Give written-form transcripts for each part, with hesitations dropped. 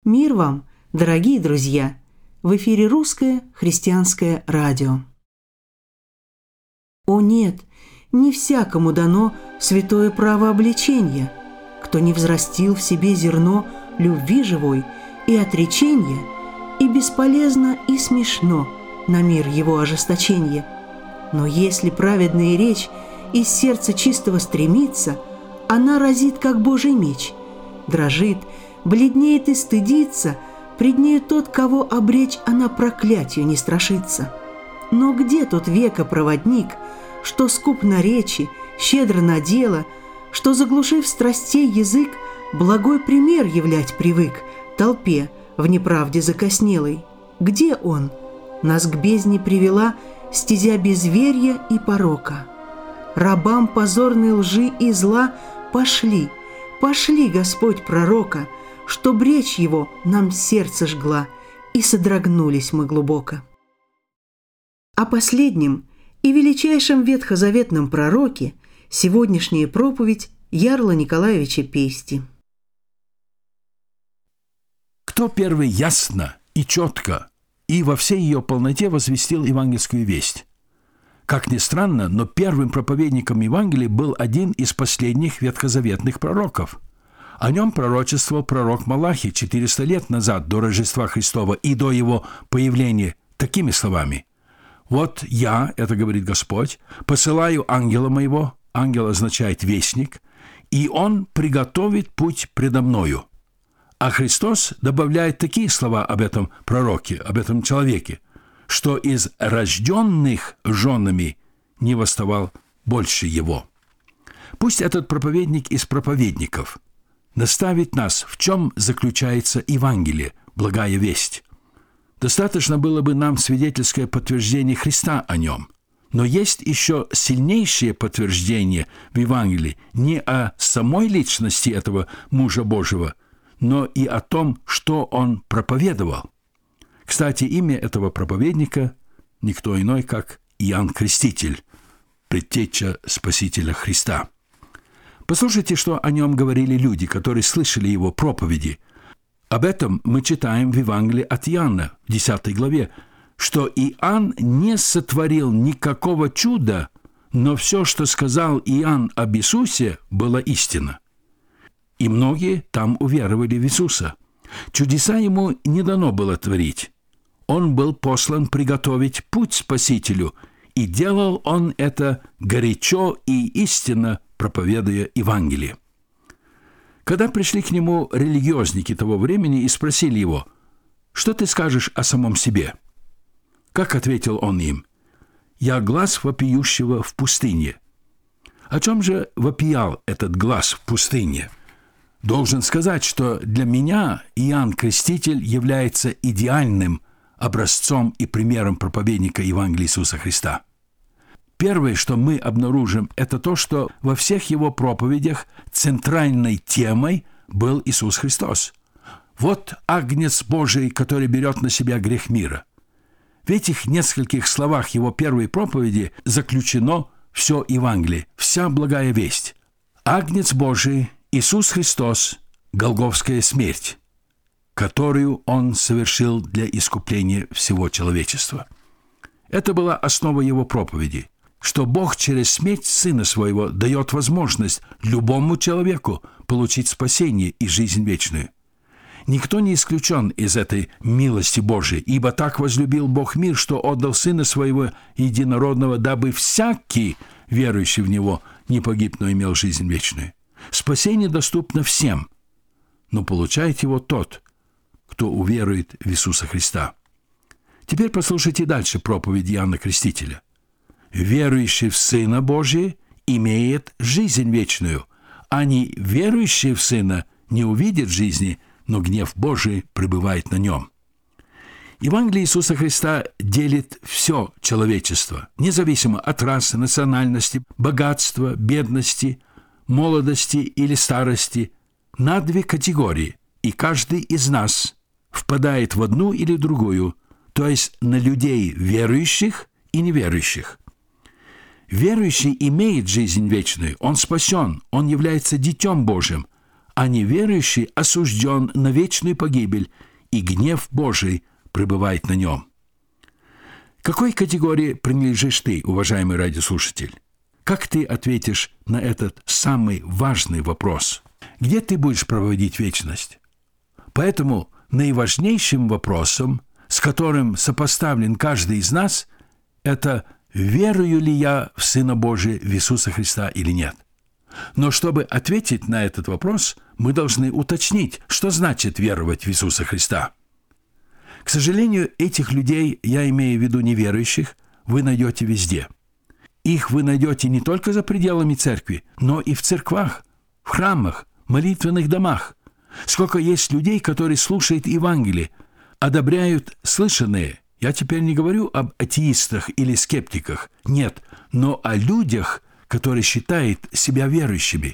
Мир вам, дорогие друзья! В эфире Русское христианское радио. О нет, не всякому дано святое право обличения, кто не взрастил в себе зерно любви живой и отречения, и бесполезно и смешно на мир его ожесточение. Но если праведная речь из сердца чистого стремится, она разит, как Божий меч, дрожит, бледнеет и стыдится, пред нею тот, кого обречь она проклятию не страшится. Но где тот века-проводник, что скуп на речи, щедро на дело, что, заглушив страстей язык, благой пример являть привык толпе в неправде закоснелой? Где он? Нас к бездне привела стезя безверия и порока. Рабам позорной лжи и зла пошли, Господь пророка, чтоб речь его нам сердце жгла, и содрогнулись мы глубоко. О последнем и величайшем ветхозаветном пророке сегодняшняя проповедь Ярла Николаевича Пейсти. Кто первый ясно и четко и во всей ее полноте возвестил евангельскую весть? Как ни странно, но первым проповедником Евангелия был один из последних ветхозаветных пророков. О нем пророчествовал пророк Малахий 400 лет назад, до Рождества Христова и до его появления, такими словами: «Вот я, это говорит Господь, посылаю ангела моего», ангел означает «вестник», «и он приготовит путь предо мною». А Христос добавляет такие слова об этом пророке, об этом человеке, что из рожденных женами не восставал больше его. Пусть этот проповедник из проповедников наставит нас, в чем заключается Евангелие, благая весть. Достаточно было бы нам свидетельское подтверждение Христа о нем. Но есть еще сильнейшее подтверждение в Евангелии не о самой личности этого мужа Божьего, но и о том, что он проповедовал. Кстати, имя этого проповедника никто иной, как Иоанн Креститель, предтеча Спасителя Христа. Послушайте, что о нем говорили люди, которые слышали его проповеди. Об этом мы читаем в Евангелии от Иоанна, в 10 главе, что Иоанн не сотворил никакого чуда, но все, что сказал Иоанн об Иисусе, было истина. И многие там уверовали в Иисуса. Чудеса ему не дано было творить. Он был послан приготовить путь Спасителю, и делал он это горячо и истинно, проповедуя Евангелие. Когда пришли к нему религиозники того времени и спросили его: «Что ты скажешь о самом себе?» Как ответил он им: «Я глас вопиющего в пустыне». О чем же вопиял этот глас в пустыне? Должен сказать, что для меня Иоанн Креститель является идеальным образцом и примером проповедника Евангелия Иисуса Христа. Первое, что мы обнаружим, это то, что во всех его проповедях центральной темой был Иисус Христос. Вот Агнец Божий, который берет на себя грех мира. В этих нескольких словах его первой проповеди заключено все Евангелие, вся благая весть. Агнец Божий, Иисус Христос, Голгофская смерть, которую Он совершил для искупления всего человечества. Это была основа его проповеди, что Бог через смерть Сына Своего дает возможность любому человеку получить спасение и жизнь вечную. Никто не исключен из этой милости Божией, ибо так возлюбил Бог мир, что отдал Сына Своего Единородного, дабы всякий, верующий в Него, не погиб, но имел жизнь вечную. Спасение доступно всем, но получает его тот, кто уверует в Иисуса Христа. Теперь послушайте дальше проповедь Иоанна Крестителя. «Верующий в Сына Божия имеет жизнь вечную, а не верующий в Сына не увидит жизни, но гнев Божий пребывает на нем». Евангелие Иисуса Христа делит все человечество, независимо от расы, национальности, богатства, бедности, молодости или старости, на две категории, и каждый из нас впадает в одну или другую, то есть на людей верующих и неверующих. Верующий имеет жизнь вечную, он спасен, он является Детем Божьим, а неверующий осужден на вечную погибель, и гнев Божий пребывает на нем. К какой категории принадлежишь ты, уважаемый радиослушатель? Как ты ответишь на этот самый важный вопрос? Где ты будешь проводить вечность? Поэтому наиважнейшим вопросом, с которым сопоставлен каждый из нас, это верую ли я в Сына Божия, в Иисуса Христа или нет. Но чтобы ответить на этот вопрос, мы должны уточнить, что значит веровать в Иисуса Христа. К сожалению, этих людей, я имею в виду неверующих, вы найдете везде. Их вы найдете не только за пределами церкви, но и в церквах, в храмах, молитвенных домах. Сколько есть людей, которые слушают Евангелие, одобряют слышанное. Я теперь не говорю об атеистах или скептиках, нет, но о людях, которые считают себя верующими.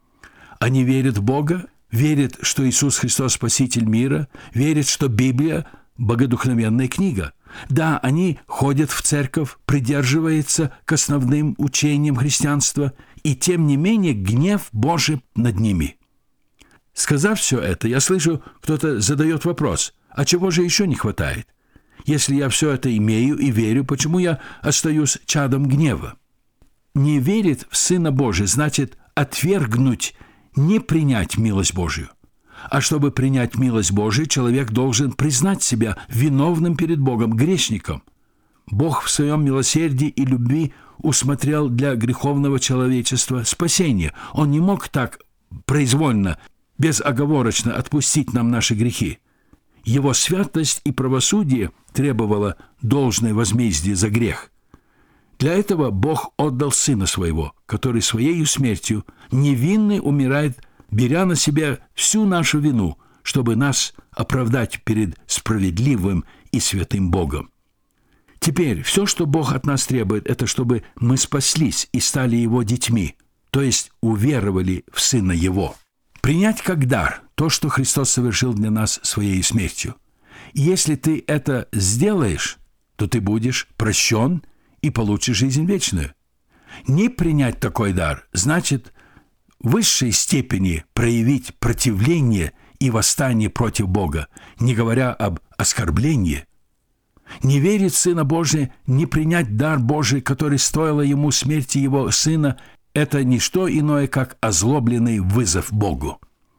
Они верят в Бога, верят, что Иисус Христос – Спаситель мира, верят, что Библия – богодухновенная книга. Да, они ходят в церковь, придерживаются к основным учениям христианства, и тем не менее гнев Божий над ними. Сказав все это, я слышу, кто-то задает вопрос, а чего же еще не хватает? Если я все это имею и верю, почему я остаюсь чадом гнева? Не верить в Сына Божия значит отвергнуть, не принять милость Божию. А чтобы принять милость Божию, человек должен признать себя виновным перед Богом, грешником. Бог в своем милосердии и любви усмотрел для греховного человечества спасение. Он не мог так произвольно, безоговорочно отпустить нам наши грехи. Его святость и правосудие требовало должное возмездие за грех. Для этого Бог отдал Сына Своего, который Своей смертью невинный умирает, беря на себя всю нашу вину, чтобы нас оправдать перед справедливым и святым Богом. Теперь все, что Бог от нас требует, это чтобы мы спаслись и стали Его детьми, то есть уверовали в Сына Его. Принять как дар то, что Христос совершил для нас Своей смертью. И если ты это сделаешь, то ты будешь прощен и получишь жизнь вечную. Не принять такой дар значит в высшей степени проявить противление и восстание против Бога, не говоря об оскорблении. Не верить в Сына Божия, не принять дар Божий, который стоило Ему смерти Его Сына, это не что иное, как озлобленный вызов Богу.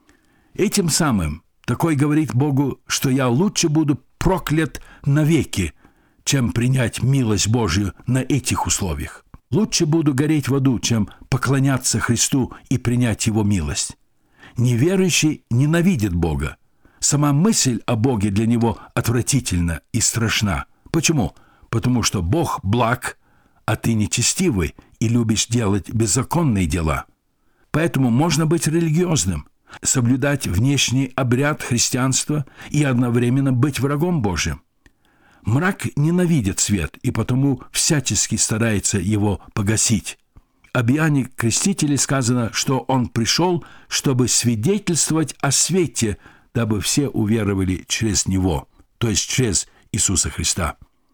Этим самым такой говорит Богу, что я лучше буду проклят навеки, чем принять милость Божию на этих условиях. Лучше буду гореть в аду, чем поклоняться Христу и принять Его милость. Неверующий ненавидит Бога. Сама мысль о Боге для него отвратительна и страшна. Почему? Потому что Бог благ, а ты нечестивый и любишь делать беззаконные дела. Поэтому можно быть религиозным, соблюдать внешний обряд христианства и одновременно быть врагом Божьим. Мрак ненавидит свет и потому всячески старается его погасить. Об Иоанне Крестителе сказано, что он пришел, чтобы свидетельствовать о свете, дабы все уверовали через него, то есть через Иисуса Христа.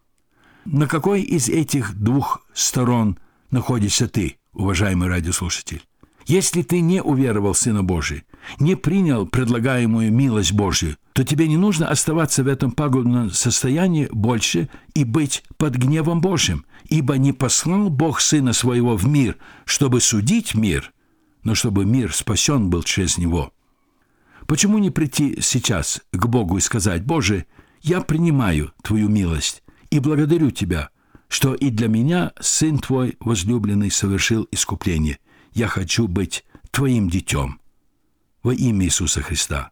На какой из этих двух сторон находишься ты, уважаемый радиослушатель? Если ты не уверовал в Сына Божия, не принял предлагаемую милость Божию, то тебе не нужно оставаться в этом пагубном состоянии больше и быть под гневом Божьим, ибо не послал Бог Сына Своего в мир, чтобы судить мир, но чтобы мир спасен был через Него. Почему не прийти сейчас к Богу и сказать: «Боже, я принимаю Твою милость и благодарю Тебя, что и для меня Сын Твой возлюбленный совершил искупление. Я хочу быть Твоим детем. Во имя Иисуса Христа.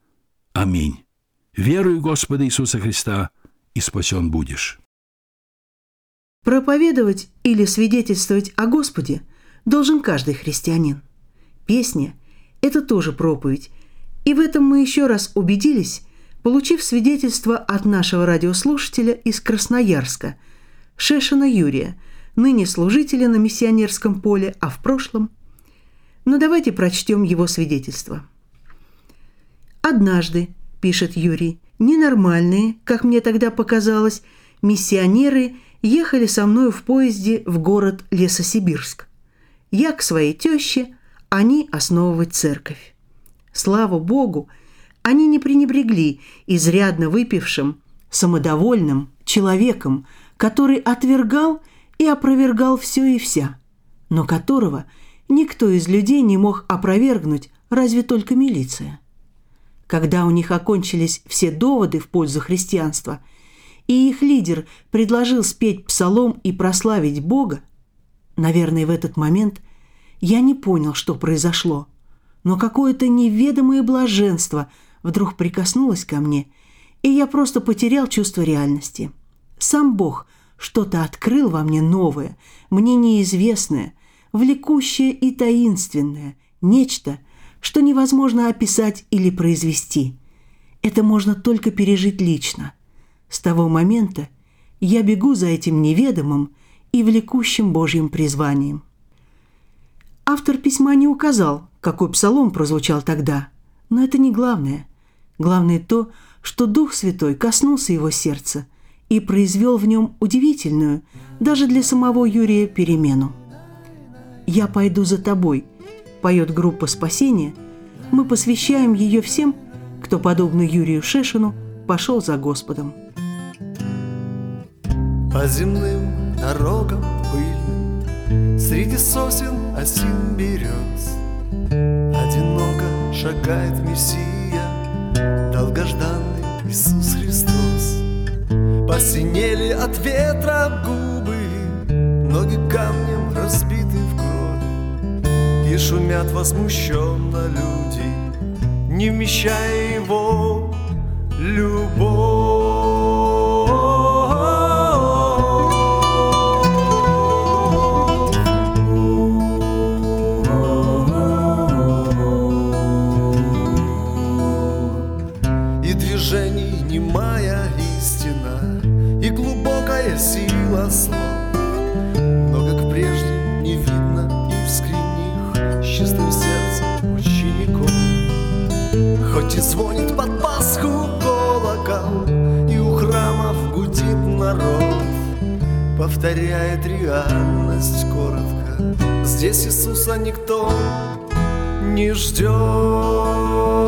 Аминь. Веруй в Господа Иисуса Христа, и спасен будешь». Проповедовать или свидетельствовать о Господе должен каждый христианин. Песня – это тоже проповедь, и в этом мы еще раз убедились, получив свидетельство от нашего радиослушателя из Красноярска, Шешина Юрия, ныне служителя на миссионерском поле, а в прошлом. Но давайте прочтем его свидетельство. «Однажды, – пишет Юрий, – ненормальные, как мне тогда показалось, миссионеры ехали со мной в поезде в город Лесосибирск. Я к своей теще, они основывать церковь. Слава Богу, они не пренебрегли изрядно выпившим, самодовольным человеком, который отвергал и опровергал все и вся, но которого никто из людей не мог опровергнуть, разве только милиция. Когда у них окончились все доводы в пользу христианства, и их лидер предложил спеть псалом и прославить Бога, наверное, в этот момент я не понял, что произошло, но какое-то неведомое блаженство вдруг прикоснулось ко мне, и я просто потерял чувство реальности. Сам Бог что-то открыл во мне новое, мне неизвестное, влекущее и таинственное, нечто, что невозможно описать или произвести. Это можно только пережить лично. С того момента я бегу за этим неведомым и влекущим Божьим призванием. Автор письма не указал, какой псалом прозвучал тогда, но это не главное. Главное то, что Дух Святой коснулся его сердца и произвел в нем удивительную, даже для самого Юрия, перемену. «Я пойду за тобой», – поет группа «Спасение». Мы посвящаем ее всем, кто, подобно Юрию Шешину, пошел за Господом. По земным дорогам пыльным, среди сосен, осин, берез, одиноко шагает Мессия, долгожданный Иисус Христос. Посинели от ветра губы, ноги камнем разбиты в кровь, и шумят возмущенно люди, не вмещая его любовь. И движений немая истина, и глубокая сила слов, но, как прежде, не видно искренних, с чистым сердцем учеников. Хоть и звонит под Пасху колокол, и у храмов гудит народ, повторяет реальность коротко, здесь Иисуса никто не ждет.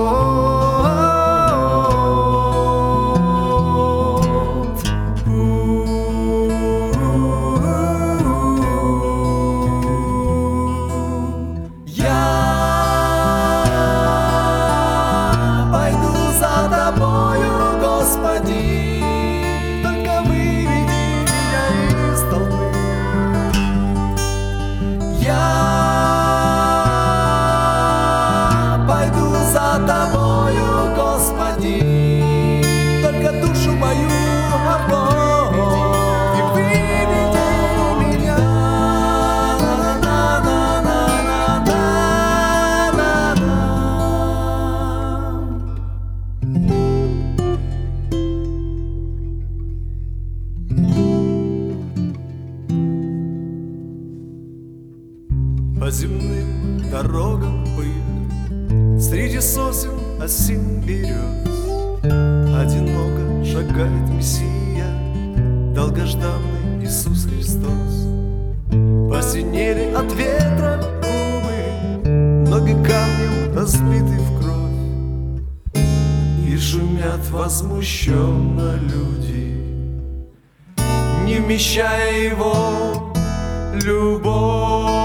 По земным дорогам пыль, среди сосен, осин, берез, одиноко шагает Мессия, долгожданный Иисус Христос. Посинели от ветра губы, ноги камнем разбиты в кровь, и шумят возмущенно люди, не вмещая его любовь.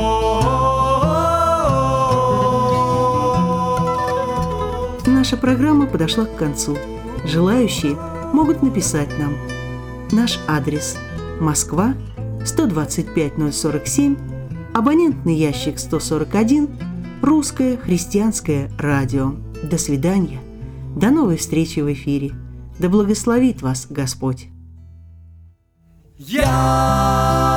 Наша программа подошла к концу. Желающие могут написать нам. Наш адрес: Москва, 125-047, абонентный ящик 141, Русское христианское радио. До свидания. До новой встречи в эфире. Да благословит вас Господь. Я